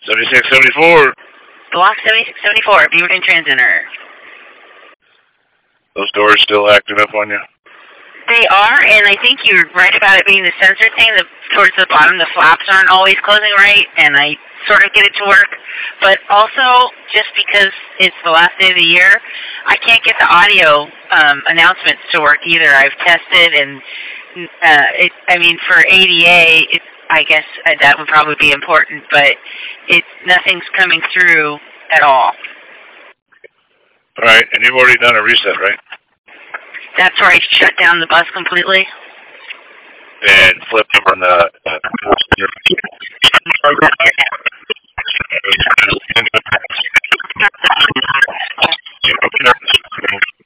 7674. Block 7674, Beaverton Transit Center. Those doors still acting up on you? They are, and I think you're right about it being the sensor thing. Towards the bottom, the flaps aren't always closing right, and I sort of get it to work. But also, just because it's the last day of the year, I can't get the audio announcements to work either. I've tested, and for ADA, I guess that would probably be important, but nothing's coming through at all. All right, and you've already done a reset, right? That's where I shut down the bus completely. And flip over on the...